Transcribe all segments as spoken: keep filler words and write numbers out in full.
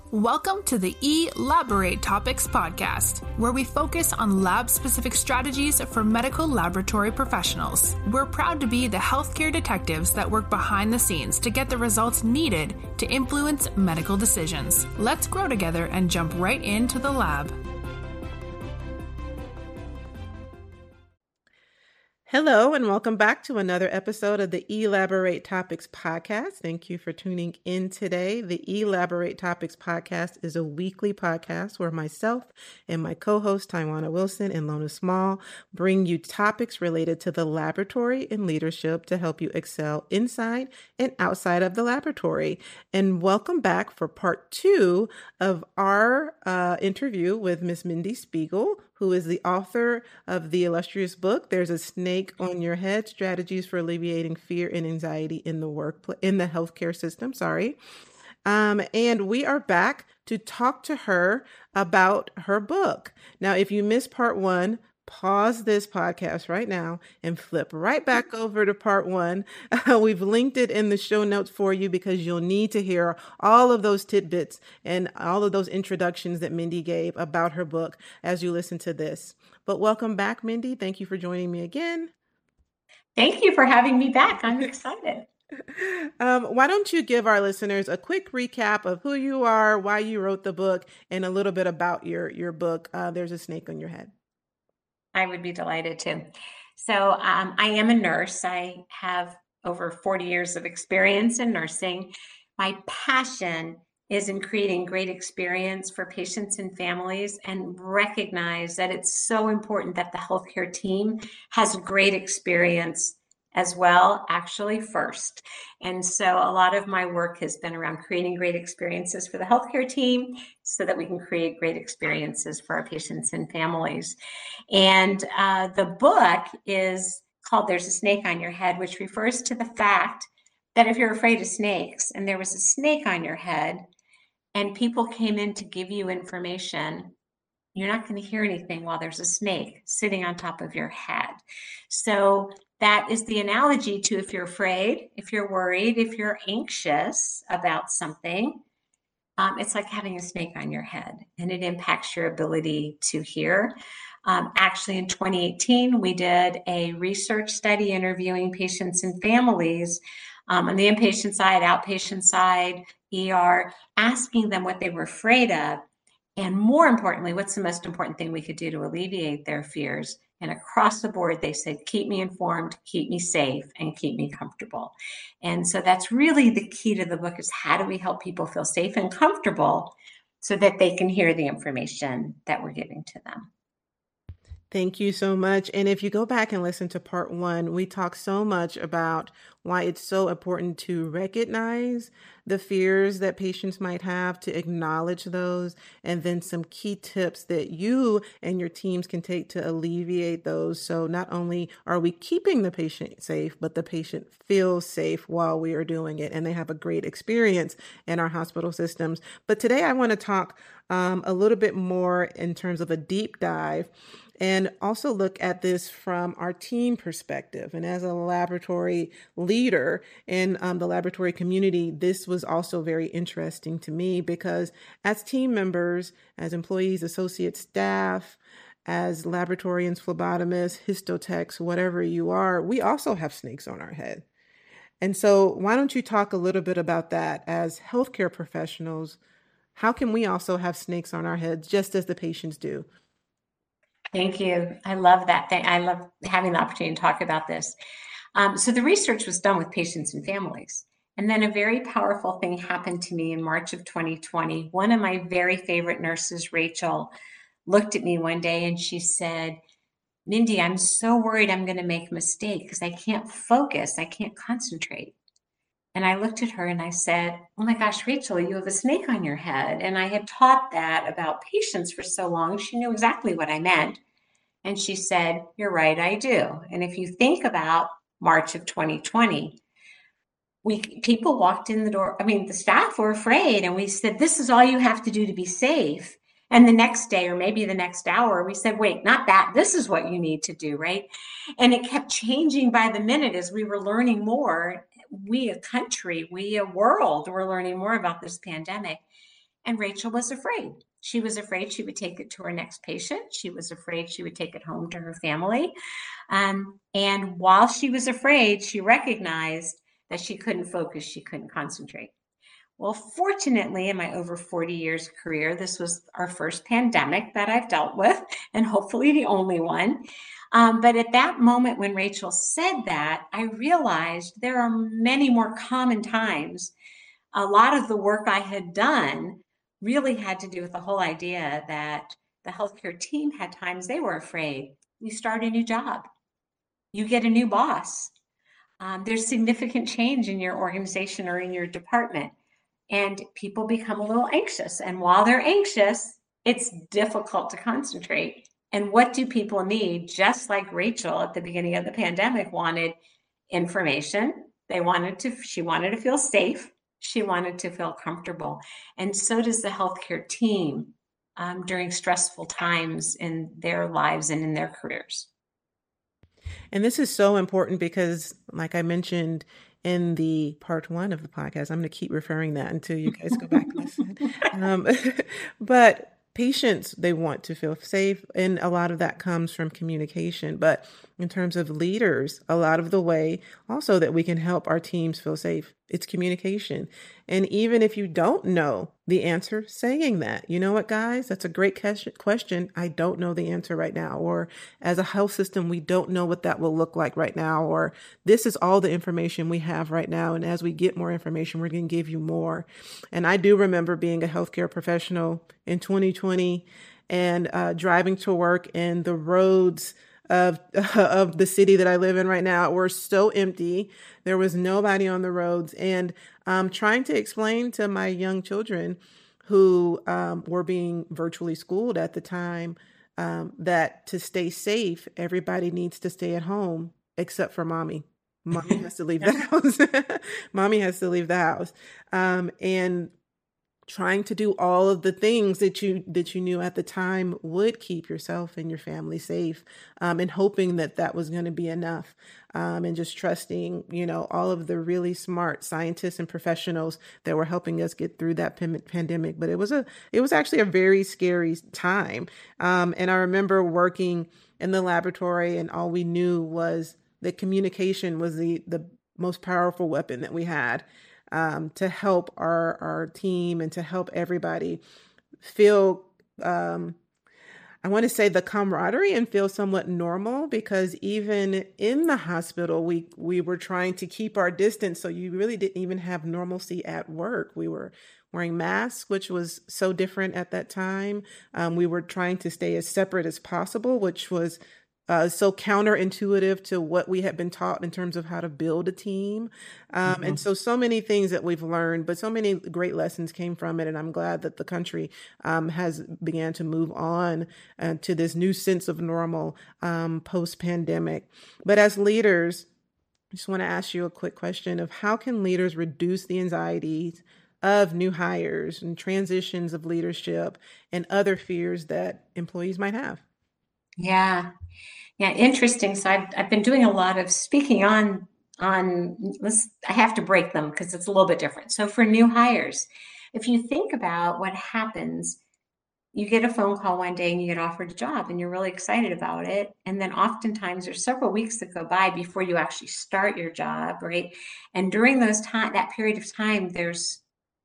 Welcome to the Elaborate Topics podcast, where we focus on lab-specific strategies for medical laboratory professionals. We're proud to be the healthcare detectives that work behind the scenes to get the results needed to influence medical decisions. Let's grow together and jump right into the lab. Hello, and welcome back to another episode of the Elaborate Topics podcast. Thank you for tuning in today. The Elaborate Topics podcast is a weekly podcast where myself and my co-host, Taiwana Wilson and Lona Small, bring you topics related to the laboratory and leadership to help you excel inside and outside of the laboratory. And welcome back for part two of our uh, interview with Miss Mindy Spiegel, who is the author of the illustrious book, There's a Snake on Your Head, Strategies for Alleviating Fear and Anxiety in the Workplace, in the Healthcare System, sorry. Um, and we are back to talk to her about her book. Now, if you missed part one, pause this podcast right now and flip right back over to part one. Uh, we've linked it in the show notes for you because you'll need to hear all of those tidbits and all of those introductions that Mindy gave about her book as you listen to this. But welcome back, Mindy. Thank you for joining me again. Thank you for having me back. I'm excited. Um, why don't you give our listeners a quick recap of who you are, why you wrote the book, and a little bit about your, your book, uh, There's a Snake on Your Head. I would be delighted to. So um, I am a nurse. I have over forty years of experience in nursing. My passion is in creating great experience for patients and families, and recognize that it's so important that the healthcare team has great experience as well, actually first. And so a lot of my work has been around creating great experiences for the healthcare team so that we can create great experiences for our patients and families. And uh, the book is called There's a Snake on Your Head, which refers to the fact that if you're afraid of snakes and there was a snake on your head and people came in to give you information, you're not going to hear anything while there's a snake sitting on top of your head. So that is the analogy to if you're afraid, if you're worried, if you're anxious about something, um, it's like having a snake on your head, and it impacts your ability to hear. Um, actually, in twenty eighteen, we did a research study interviewing patients and families um, on the inpatient side, outpatient side, E R, asking them what they were afraid of. And more importantly, what's the most important thing we could do to alleviate their fears? And across the board, they said, keep me informed, keep me safe, and keep me comfortable. And so that's really the key to the book, is how do we help people feel safe and comfortable so that they can hear the information that we're giving to them. Thank you so much. And if you go back and listen to part one, we talk so much about why it's so important to recognize the fears that patients might have, to acknowledge those, and then some key tips that you and your teams can take to alleviate those. So not only are we keeping the patient safe, but the patient feels safe while we are doing it, and they have a great experience in our hospital systems. But today I want to talk um, a little bit more in terms of a deep dive, and also look at this from our team perspective. And as a laboratory leader in um, the laboratory community, this was also very interesting to me, because as team members, as employees, associate staff, as laboratorians, phlebotomists, histotechs, whatever you are, we also have snakes on our head. And so why don't you talk a little bit about that? As healthcare professionals, how can we also have snakes on our heads just as the patients do? Thank you. I love that thing. I love having the opportunity to talk about this. Um, so the research was done with patients and families. And then a very powerful thing happened to me in March of twenty twenty. One of my very favorite nurses, Rachel, looked at me one day and she said, Mindy, I'm so worried I'm going to make a mistake because I can't focus. I can't concentrate. And I looked at her and I said, oh my gosh, Rachel, you have a snake on your head. And I had taught that about patients for so long. She knew exactly what I meant. And she said, you're right, I do. And if you think about March of twenty twenty, we people walked in the door. I mean, the staff were afraid, and we said, this is all you have to do to be safe. And the next day, or maybe the next hour, we said, wait, not that. This is what you need to do, right? And it kept changing by the minute as we were learning more. We, a country, we, a world, were learning more about this pandemic. And Rachel was afraid. She was afraid she would take it to her next patient. She was afraid she would take it home to her family. Um, and while she was afraid, she recognized that she couldn't focus, she couldn't concentrate. Well, fortunately, in my over forty years career, this was our first pandemic that I've dealt with, and hopefully the only one. Um, but at that moment when Rachel said that, I realized there are many more common times. A lot of the work I had done really had to do with the whole idea that the healthcare team had times they were afraid. You start a new job, you get a new boss. Um, there's significant change in your organization or in your department, and people become a little anxious. And while they're anxious, it's difficult to concentrate. And what do people need? Just like Rachel at the beginning of the pandemic wanted information. They wanted to, she wanted to feel safe. She wanted to feel comfortable. And so does the healthcare team um, during stressful times in their lives and in their careers. And this is so important because, like I mentioned in the part one of the podcast, I'm going to keep referring that until you guys go back and listen. Um, but patients, they want to feel safe. And a lot of that comes from communication. But in terms of leaders, a lot of the way also that we can help our teams feel safe, it's communication. And even if you don't know the answer, saying that, you know what, guys, that's a great question. I don't know the answer right now. Or as a health system, we don't know what that will look like right now. Or this is all the information we have right now. And as we get more information, we're going to give you more. And I do remember being a healthcare professional in twenty twenty and uh, driving to work, and the roads of of the city that I live in right now were so empty. There was nobody on the roads, and um, trying to explain to my young children who um, were being virtually schooled at the time um, that to stay safe, everybody needs to stay at home except for mommy. Mommy has to leave the house. Mommy has to leave the house. Um, and trying to do all of the things that you that you knew at the time would keep yourself and your family safe, um, and hoping that that was going to be enough, um, and just trusting, you know, all of the really smart scientists and professionals that were helping us get through that p- pandemic. But it was a it was actually a very scary time, um, and I remember working in the laboratory, and all we knew was that communication was the the most powerful weapon that we had. Um, to help our, our team and to help everybody feel, um, I want to say the camaraderie and feel somewhat normal, because even in the hospital, we, we were trying to keep our distance. So you really didn't even have normalcy at work. We were wearing masks, which was so different at that time. Um, we were trying to stay as separate as possible, which was Uh, so counterintuitive to what we had been taught in terms of how to build a team. Um, mm-hmm. And so, so many things that we've learned, but so many great lessons came from it. And I'm glad that the country um, has began to move on uh, to this new sense of normal um, post-pandemic. But as leaders, I just want to ask you a quick question of how can leaders reduce the anxieties of new hires and transitions of leadership and other fears that employees might have? Yeah. Yeah. Interesting. So I've, I've been doing a lot of speaking on, on, let's, I have to break them because it's a little bit different. So for new hires, if you think about what happens, you get a phone call one day and you get offered a job and you're really excited about it. And then oftentimes there's several weeks that go by before you actually start your job, right? And during those time, that period of time, there's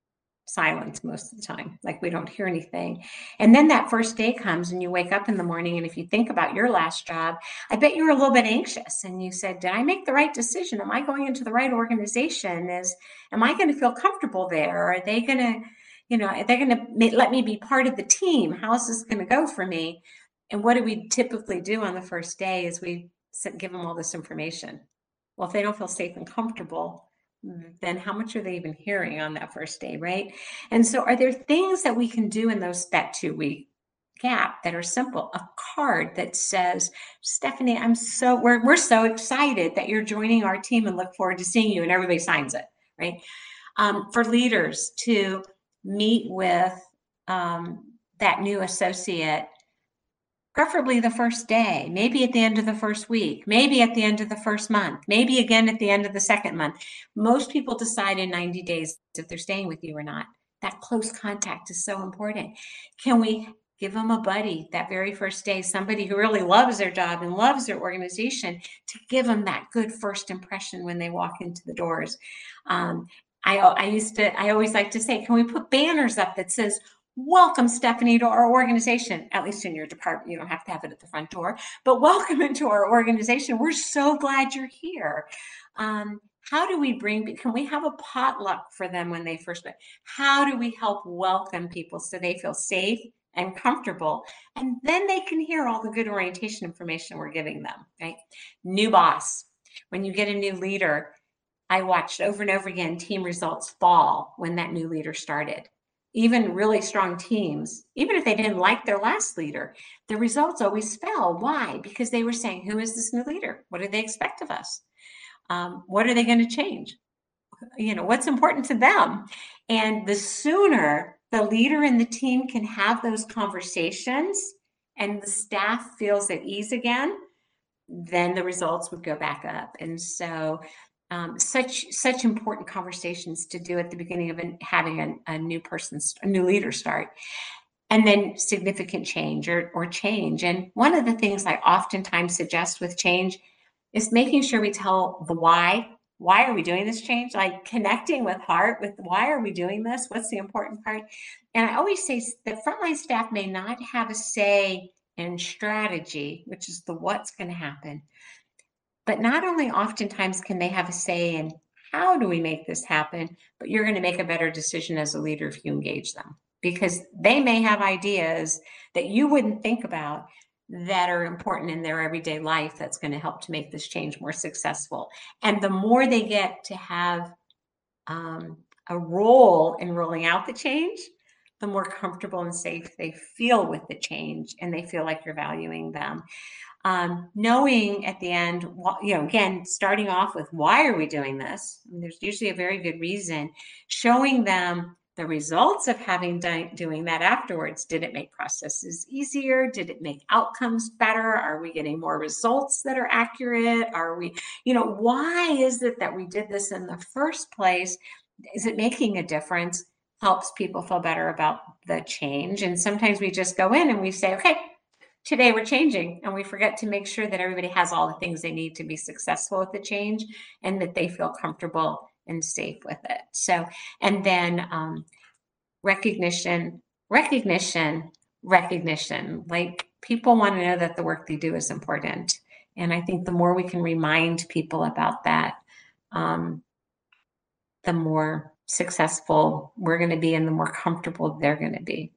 silence most of the time, like we don't hear anything. And then that first day comes and you wake up in the morning, and if you think about your last job, I bet you were a little bit anxious and you said, did I make the right decision? Am I going into the right organization? Is, am I going to feel comfortable there? Are they going to, you know, are they going to let me be part of the team? How is this going to go for me? And what do we typically do on the first day is we give them all this information. Well, if they don't feel safe and comfortable, then how much are they even hearing on that first day, right? And so are there things that we can do in those that two week gap that are simple? A card that says, Stephanie, I'm so, we're, we're so excited that you're joining our team and look forward to seeing you, and everybody signs it, right? Um, for leaders to meet with um, that new associate, preferably the first day, maybe at the end of the first week, maybe at the end of the first month, maybe again at the end of the second month. Most people decide in ninety days if they're staying with you or not. That close contact is so important. Can we give them a buddy that very first day, somebody who really loves their job and loves their organization, to give them that good first impression when they walk into the doors? Um, I, I used to, I always like to say, can we put banners up that says, welcome, Stephanie, to our organization, at least in your department. You don't have to have it at the front door, but welcome into our organization. We're so glad you're here. Um, how do we bring, can we have a potluck for them when they first, how do we help welcome people so they feel safe and comfortable? And then they can hear all the good orientation information we're giving them, right? New boss. When you get a new leader, I watched over and over again team results fall when that new leader started. Even really strong teams, even if they didn't like their last leader, the results always fell. Why? Because they were saying, who is this new leader? What do they expect of us? Um, what are they going to change? You know, what's important to them? And the sooner the leader and the team can have those conversations and the staff feels at ease again, then the results would go back up. And so um, such such important conversations to do at the beginning of an, having a, a new person, a new leader start. And then significant change or, or change. And one of the things I oftentimes suggest with change is making sure we tell the why. Why are we doing this change? Like connecting with heart, with why are we doing this? What's the important part? And I always say the frontline staff may not have a say in strategy, which is the what's going to happen. But not only oftentimes can they have a say in how do we make this happen, but you're going to make a better decision as a leader if you engage them, because they may have ideas that you wouldn't think about that are important in their everyday life that's going to help to make this change more successful. And the more they get to have um, a role in rolling out the change, the more comfortable and safe they feel with the change, and they feel like you're valuing them. Um, knowing at the end, you know, again, starting off with why are we doing this? And there's usually a very good reason. Showing them the results of having done doing that afterwards. Did it make processes easier? Did it make outcomes better? Are we getting more results that are accurate? Are we, you know, why is it that we did this in the first place? Is it making a difference? Helps people feel better about the change. And sometimes we just go in and we say, okay, today we're changing, and we forget to make sure that everybody has all the things they need to be successful with the change and that they feel comfortable and safe with it. So, and then um, recognition, recognition, recognition. Like, people want to know that the work they do is important. And I think the more we can remind people about that, um, the more successful we're going to be and the more comfortable they're going to be.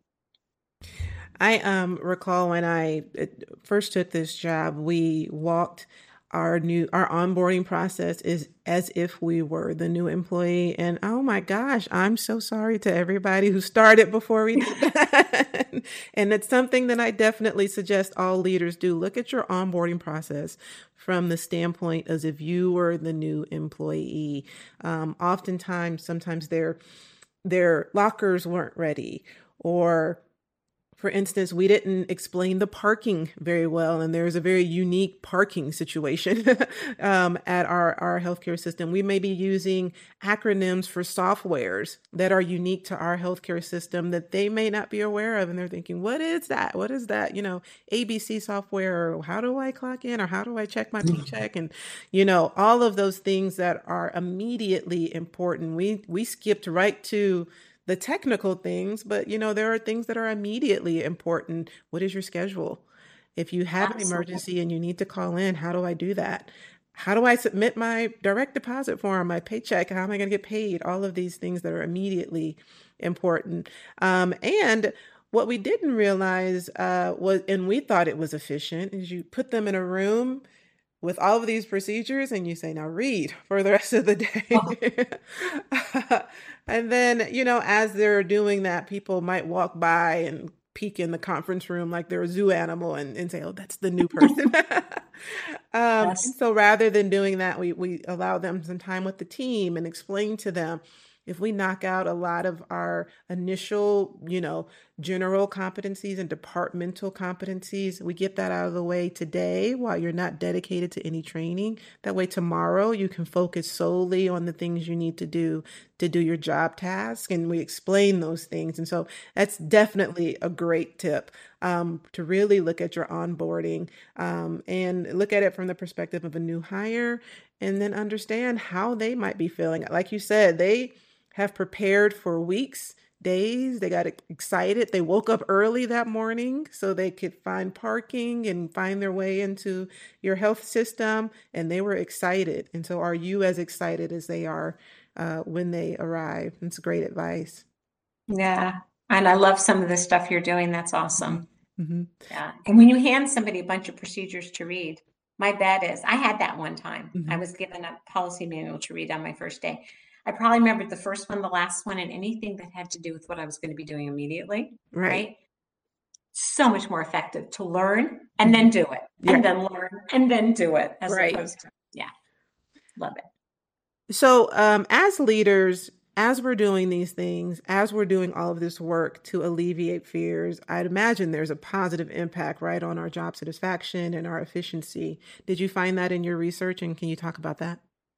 I um, recall when I first took this job, we walked our new, our onboarding process is as if we were the new employee. And oh my gosh, I'm so sorry to everybody who started before we did that. And it's something that I definitely suggest all leaders do. Look at your onboarding process from the standpoint as if you were the new employee. Um, oftentimes, sometimes their, their lockers weren't ready, or for instance, we didn't explain the parking very well, and there's a very unique parking situation um, at our, our healthcare system. We may be using acronyms for softwares that are unique to our healthcare system that they may not be aware of, and they're thinking, what is that? What is that? You know, A B C software, or how do I clock in, or how do I check my paycheck? And, you know, all of those things that are immediately important. We, we skipped right to the technical things, but you know, there are things that are immediately important. What is your schedule? If you have Absolutely. An emergency and you need to call in, how do I do that? How do I submit my direct deposit form, my paycheck? How am I going to get paid? All of these things that are immediately important. Um, and what we didn't realize uh, was, and we thought it was efficient, is you put them in a room with all of these procedures and you say, now read for the rest of the day. Oh. And then, you know, as they're doing that, people might walk by and peek in the conference room like they're a zoo animal and, and say, oh, that's the new person. um, yes. So rather than doing that, we, we allow them some time with the team and explain to them, if we knock out a lot of our initial, you know, general competencies and departmental competencies, we get that out of the way today while you're not dedicated to any training. That way tomorrow you can focus solely on the things you need to do to do your job task. And we explain those things. And so that's definitely a great tip, um, to really look at your onboarding, um, and look at it from the perspective of a new hire, and then understand how they might be feeling. Like you said, they have prepared for weeks, days. They got excited. They woke up early that morning so they could find parking and find their way into your health system. And they were excited. And so are you as excited as they are uh, when they arrive? It's great advice. Yeah. And I love some of the stuff you're doing. That's awesome. Mm-hmm. Yeah. And when you hand somebody a bunch of procedures to read, my bet is, I had that one time. Mm-hmm. I was given a policy manual to read on my first day. I probably remembered the first one, the last one, and anything that had to do with what I was going to be doing immediately. Right. right? So much more effective to learn and then do it, Yeah. and then learn and then do it, as Right. opposed to, yeah, love it. So um, as leaders, as we're doing these things, as we're doing all of this work to alleviate fears, I'd imagine there's a positive impact, right, on our job satisfaction and our efficiency. Did you find that in your research? And can you talk about that?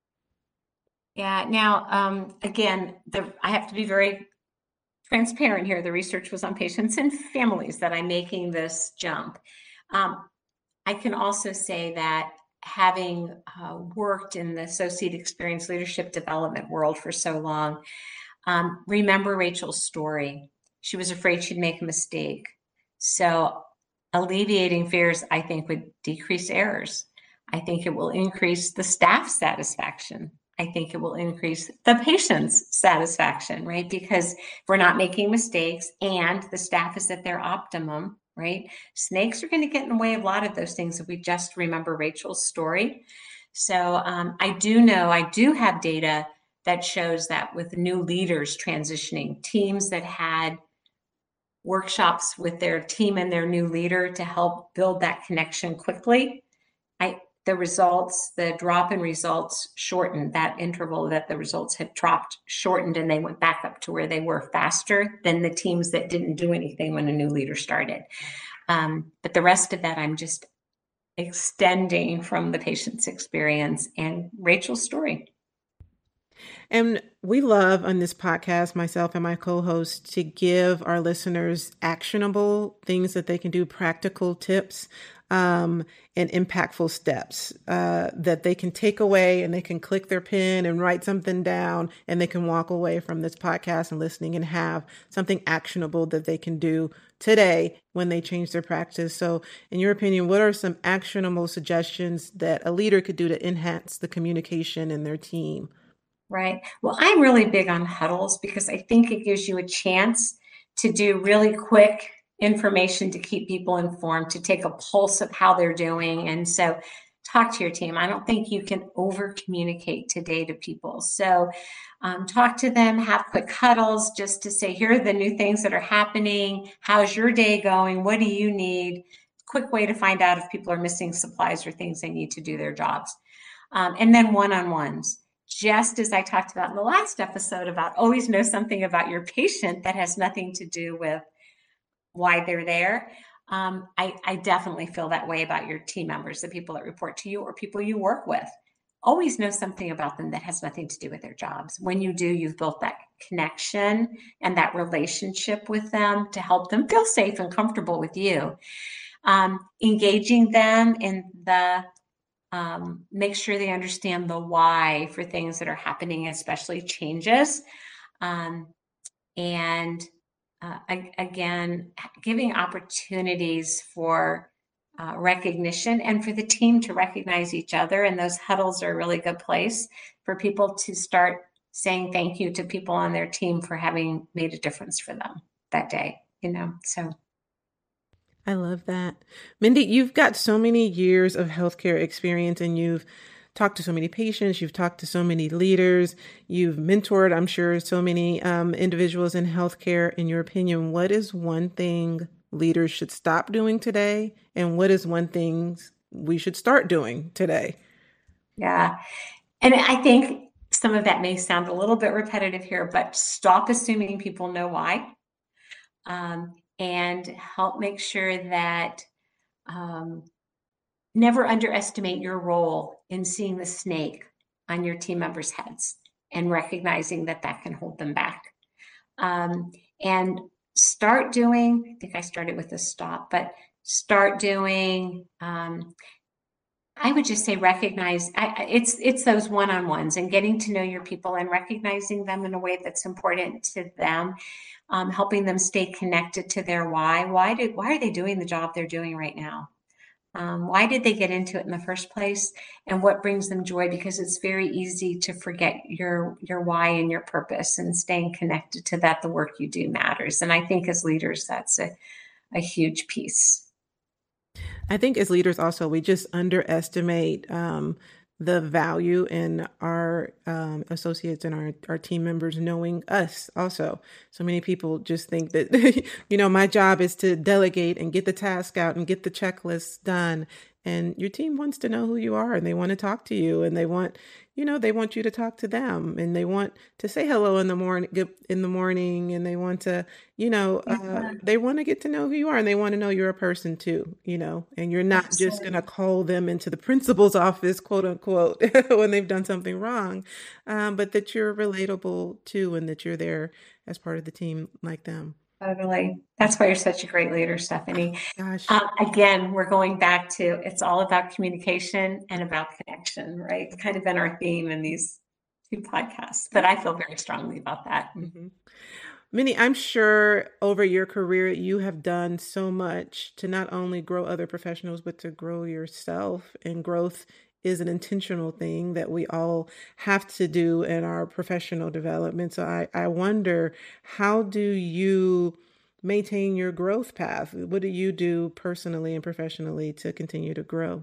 Yeah. Now, um, again, the, I have to be very transparent here. The research was on patients and families that I'm making this jump. Um, I can also say that having uh, worked in the associate experience leadership development world for so long, um, remember Rachel's story. She was afraid she'd make a mistake. So alleviating fears, I think, would decrease errors. I think it will increase the staff satisfaction. I think it will increase the patient's satisfaction, right? Because we're not making mistakes and the staff is at their optimum, right? Snakes are going to get in the way of a lot of those things if we just remember Rachel's story. So um, I do know, I do have data that shows that with new leaders transitioning, teams that had workshops with their team and their new leader to help build that connection quickly, I the results, the drop in results shortened. That interval that the results had dropped shortened, and they went back up to where they were faster than the teams that didn't do anything when a new leader started. Um, but the rest of that, I'm just extending from the patient's experience and Rachel's story. And we love on this podcast, myself and my co-host, to give our listeners actionable things that they can do, practical tips, um, and impactful steps uh, that they can take away, and they can click their pen and write something down, and they can walk away from this podcast and listening and have something actionable that they can do today when they change their practice. So in your opinion, what are some actionable suggestions that a leader could do to enhance the communication in their team? Right. Well, I'm really big on huddles because I think it gives you a chance to do really quick information to keep people informed, to take a pulse of how they're doing. And so talk to your team. I don't think you can over communicate today to people. So um, talk to them, have quick huddles just to say, here are the new things that are happening. How's your day going? What do you need? Quick way to find out if people are missing supplies or things they need to do their jobs. Um, and then one-on-ones. Just as I talked about in the last episode about always know something about your patient that has nothing to do with why they're there. Um, I, I definitely feel that way about your team members, the people that report to you or people you work with. Always know something about them that has nothing to do with their jobs. When you do, you've built that connection and that relationship with them to help them feel safe and comfortable with you. Um, engaging them in the Um, make sure they understand the why for things that are happening, especially changes. Um, and uh, I, again, giving opportunities for uh, recognition and for the team to recognize each other. And those huddles are a really good place for people to start saying thank you to people on their team for having made a difference for them that day, you know, so. I love that. Mindy, you've got so many years of healthcare experience, and you've talked to so many patients, you've talked to so many leaders, you've mentored, I'm sure, so many um, individuals in healthcare. In your opinion, what is one thing leaders should stop doing today? And what is one thing we should start doing today? Yeah. And I think some of that may sound a little bit repetitive here, but stop assuming people know why, um, and help make sure that um, never underestimate your role in seeing the snake on your team members' heads and recognizing that that can hold them back. Um, and start doing, I think I started with a stop, but start doing, um, I would just say recognize, I, it's it's those one-on-ones and getting to know your people and recognizing them in a way that's important to them, um, helping them stay connected to their why. Why did why are they doing the job they're doing right now? Um, why did they get into it in the first place, and what brings them joy? Because it's very easy to forget your your why and your purpose, and staying connected to that, the work you do matters. And I think as leaders, that's a, a huge piece. I think as leaders also, we just underestimate um, the value in our um, associates and our, our team members knowing us also. So many people just think that, you know, my job is to delegate and get the task out and get the checklists done. And your team wants to know who you are, and they want to talk to you, and they want, you know, they want you to talk to them, and they want to say hello in the morning, in the morning, and they want to, you know, uh, Yeah, they want to get to know who you are, and they want to know you're a person too, you know, and you're not just going to absolutely. call them into the principal's office, quote unquote, when they've done something wrong, um, but that you're relatable too, and that you're there as part of the team like them. Totally. That's why you're such a great leader, Stephanie. Gosh. Um, again, we're going back to it's all about communication and about connection, right? It's kind of been our theme in these two podcasts, but I feel very strongly about that. Mhm. Minnie, I'm sure over your career, you have done so much to not only grow other professionals, but to grow yourself. And growth is an intentional thing that we all have to do in our professional development. So I, I wonder, how do you maintain your growth path? What do you do personally and professionally to continue to grow?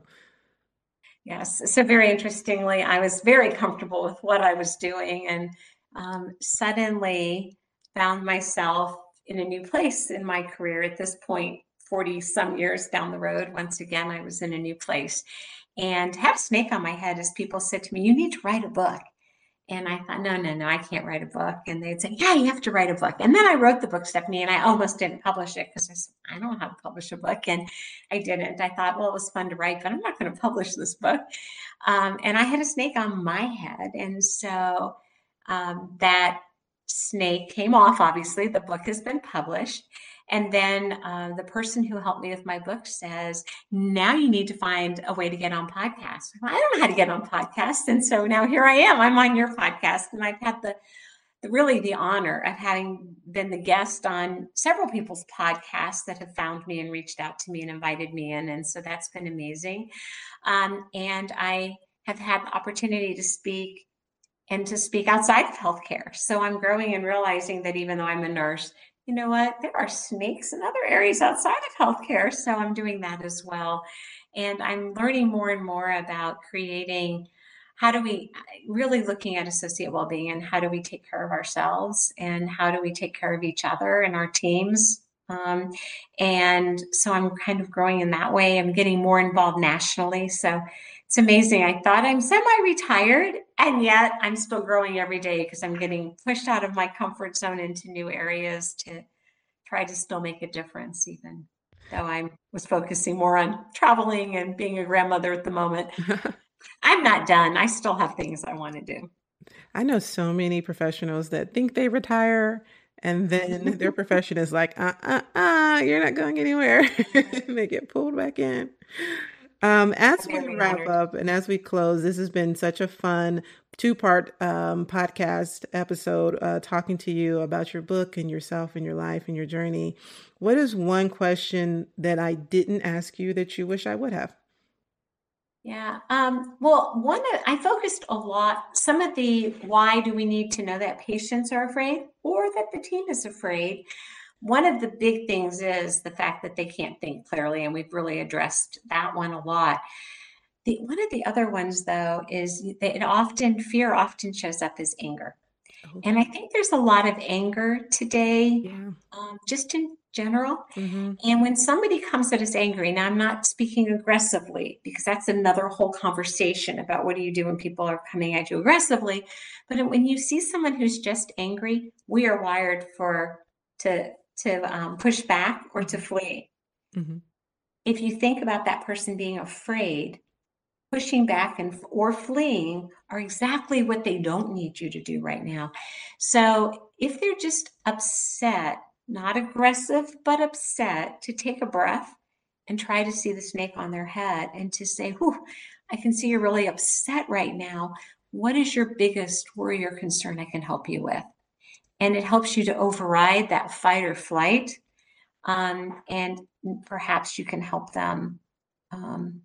Yes. So very interestingly, I was very comfortable with what I was doing, and um, suddenly found myself in a new place in my career at this point, forty some years down the road. Once again, I was in a new place and had a snake on my head as people said to me, "You need to write a book." And I thought, no, no, no, I can't write a book. And they'd say, yeah, you have to write a book. And then I wrote the book, Stephanie, and I almost didn't publish it because I said, I don't know how to publish a book. And I didn't. I thought, well, it was fun to write, but I'm not going to publish this book. Um, and I had a snake on my head. And so um, that snake came off, obviously. The book has been published. And then uh, the person who helped me with my book says, now you need to find a way to get on podcasts. I don't know how to get on podcasts. And so now here I am. I'm on your podcast. And I've had the, the really the honor of having been the guest on several people's podcasts that have found me and reached out to me and invited me in. And so that's been amazing. Um, and I have had the opportunity to speak and to speak outside of healthcare. So I'm growing and realizing that even though I'm a nurse, you know what, there are snakes in other areas outside of healthcare. So I'm doing that as well. And I'm learning more and more about creating, how do we really looking at associate well-being, and how do we take care of ourselves, and how do we take care of each other and our teams. Um, and so I'm kind of growing in that way. I'm getting more involved nationally. So it's amazing. I thought I'm semi-retired, and yet I'm still growing every day because I'm getting pushed out of my comfort zone into new areas to try to still make a difference, even though I was focusing more on traveling and being a grandmother at the moment. I'm not done. I still have things I want to do. I know so many professionals that think they retire, and then their profession is like, uh, uh, uh, you're not going anywhere. And they get pulled back in. Um, as we Very wrap honored. up and as we close, this has been such a fun two-part um, podcast episode, uh, talking to you about your book and yourself and your life and your journey. What is one question that I didn't ask you that you wish I would have? Yeah. Um, well, one, of- I focused a lot, some of the why do we need to know that patients are afraid or that the team is afraid. One of the big things is the fact that they can't think clearly, and we've really addressed that one a lot. The one of the other ones, though, is that it often fear often shows up as anger. Oh, And I think there's a lot of anger today, yeah. um, just in general. Mm-hmm. And when somebody comes at us angry, now I'm not speaking aggressively because that's another whole conversation about what do you do when people are coming at you aggressively. But when you see someone who's just angry, we are wired for to to um, push back or to Mm-hmm. flee. Mm-hmm. If you think about that person being afraid, pushing back and or fleeing are exactly what they don't need you to do right now. So if they're just upset, not aggressive, but upset, to take a breath and try to see the snake on their head and to say, whew, I can see you're really upset right now. What is your biggest worry or concern I can help you with? And it helps you to override that fight or flight. Um, and perhaps you can help them um,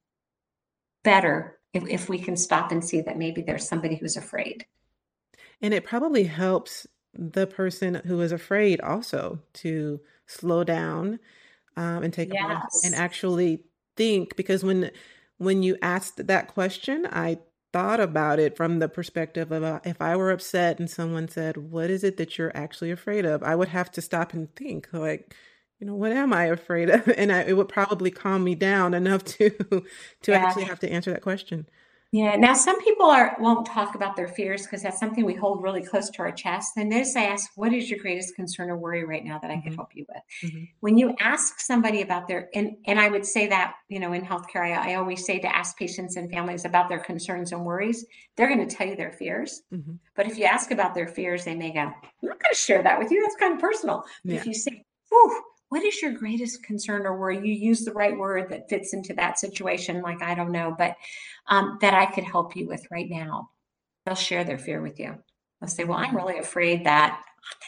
better if, if we can stop and see that maybe there's somebody who's afraid. And it probably helps the person who is afraid also to slow down, um, and take a breath and Yes. actually think. Because when when you asked that question, I thought about it from the perspective of, uh, if I were upset and someone said, "What is it that you're actually afraid of?" I would have to stop and think, like, you know, what am I afraid of? And I, it would probably calm me down enough to to Yeah. actually have to answer that question. Yeah. Now, some people are won't talk about their fears because that's something we hold really close to our chest. And notice I ask, what is your greatest concern or worry right now that I could Hmm. help you with? Hmm. When you ask somebody about their, and, and I would say that, you know, in healthcare, I, I always say to ask patients and families about their concerns and worries, they're going to tell you their fears. Hmm. But if you ask about their fears, they may go, I'm not going to share that with you. That's kind of personal. But Yeah. if you say, whew, what is your greatest concern or worry? You use the right word that fits into that situation, like, I don't know, but um, that I could help you with right now. They'll share their fear with you. They'll say, well, I'm Mm. really afraid that,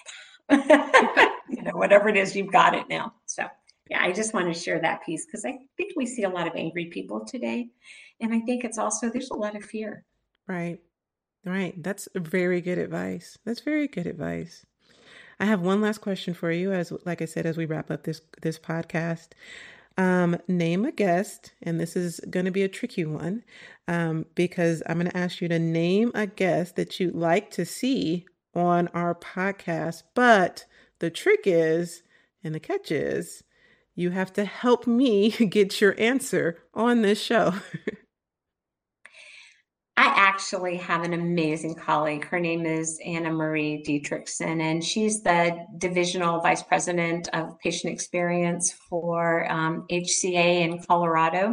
you know, whatever it is, you've got it now. So, yeah, I just want to share that piece because I think we see a lot of angry people today. And I think it's also, there's a lot of fear. Right. Right. That's very good advice. That's very good advice. I have one last question for you, as like I said, as we wrap up this this podcast. Um, name a guest, and this is going to be a tricky one, um, because I'm going to ask you to name a guest that you'd like to see on our podcast. But the trick is, and the catch is, you have to help me get your answer on this show. I actually have an amazing colleague. Her name is Anna Marie Dietrichson, and she's the Divisional Vice President of Patient Experience for um, H C A in Colorado.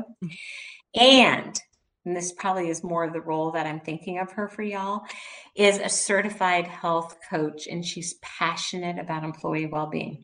And, and this probably is more of the role that I'm thinking of her for y'all, is a certified health coach, and she's passionate about employee well-being.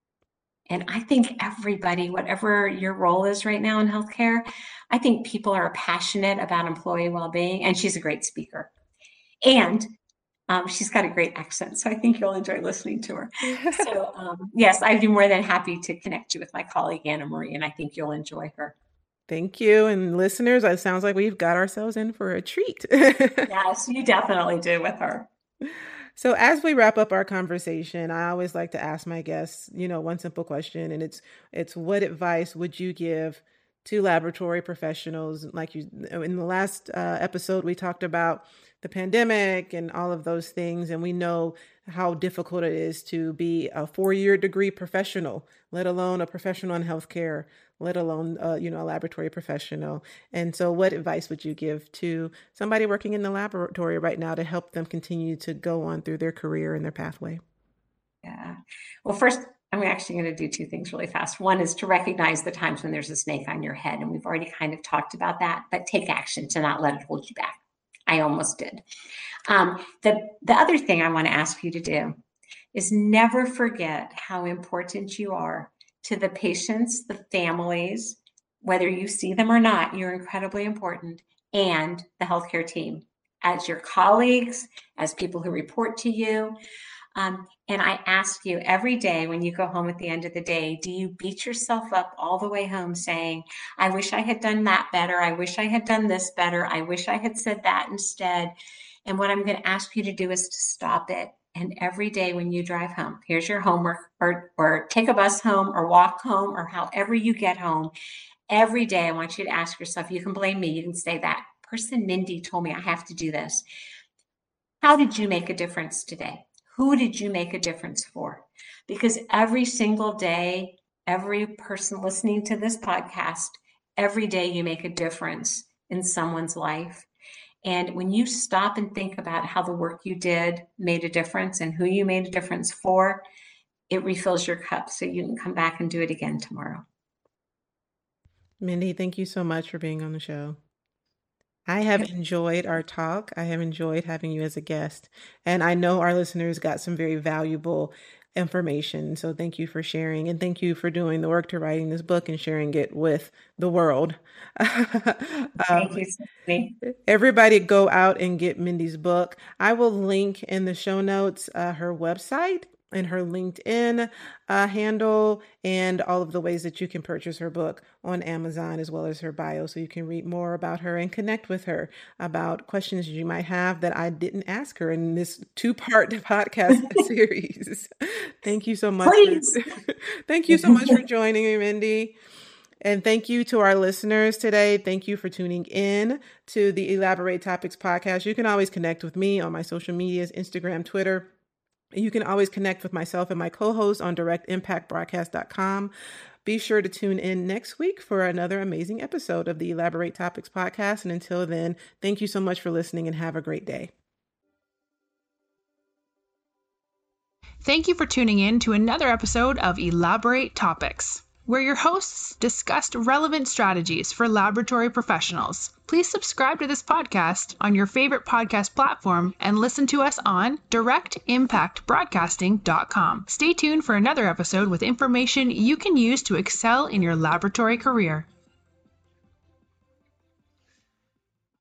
And I think everybody, whatever your role is right now in healthcare, I think people are passionate about employee well-being, and she's a great speaker. And um, she's got a great accent, so I think you'll enjoy listening to her. So um, yes, I'd be more than happy to connect you with my colleague Anna Marie, and I think you'll enjoy her. Thank you. And listeners, it sounds like we've got ourselves in for a treat. Yes, you definitely do with her. So, as we wrap up our conversation, I always like to ask my guests, you know, one simple question, and it's it's what advice would you give to laboratory professionals? Like you, in the last uh, episode, we talked about the pandemic and all of those things, and we know how difficult it is to be a four-year degree professional, let alone a professional in healthcare, let alone uh, you know, a laboratory professional. And so, what advice would you give to somebody working in the laboratory right now to help them continue to go on through their career and their pathway? Yeah. Well, first, I'm actually going to do two things really fast. One is to recognize the times when there's a snake on your head, and we've already kind of talked about that, but take action to not let it hold you back. I almost did. Um, the, the other thing I want to ask you to do is never forget how important you are to the patients, the families, whether you see them or not, you're incredibly important, and the healthcare team, as your colleagues, as people who report to you. Um, and I ask you every day when you go home at the end of the day, do you beat yourself up all the way home saying, I wish I had done that better. I wish I had done this better. I wish I had said that instead. And what I'm going to ask you to do is to stop it. And every day when you drive home, here's your homework, or, or take a bus home or walk home or however you get home. Every day, I want you to ask yourself, you can blame me. You can say that person, Mindy, told me I have to do this. how did you make a difference today? Who did you make a difference for? Because every single day, every person listening to this podcast, every day you make a difference in someone's life. And when you stop and think about how the work you did made a difference and who you made a difference for, it refills your cup so you can come back and do it again tomorrow. Mindy, thank you so much for being on the show. I have enjoyed our talk. I have enjoyed having you as a guest. And I know our listeners got some very valuable information. So thank you for sharing. And thank you for doing the work to writing this book and sharing it with the world. Thank um, you, Stephanie. Everybody go out and get Mindy's book. I will link in the show notes uh, her website and her LinkedIn uh, handle and all of the ways that you can purchase her book on Amazon, as well as her bio, so you can read more about her and connect with her about questions you might have that I didn't ask her in this two-part podcast series. Thank you so much. For, thank you so much for joining me, Mindy. And thank you to our listeners today. Thank you for tuning in to the Elaborate Topics podcast. You can always connect with me on my social medias, Instagram, Twitter. You can always connect with myself and my co-host on direct impact broadcast dot com. Be sure to tune in next week for another amazing episode of the Elaborate Topics podcast. And until then, thank you so much for listening and have a great day. Thank you for tuning in to another episode of Elaborate Topics, where your hosts discussed relevant strategies for laboratory professionals. Please subscribe to this podcast on your favorite podcast platform and listen to us on direct impact broadcasting dot com. Stay tuned for another episode with information you can use to excel in your laboratory career.